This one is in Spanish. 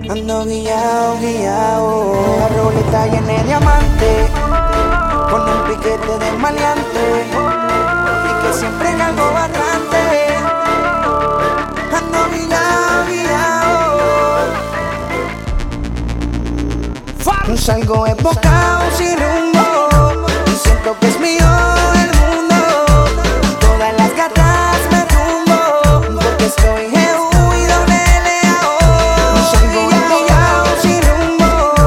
Ando guillao, guillao. La roleta llena de diamante, con un piquete de maleante, y que siempre cargo bastante. Ando guillao, guillao. Salgo embocado sin rumbo y siento que es mío.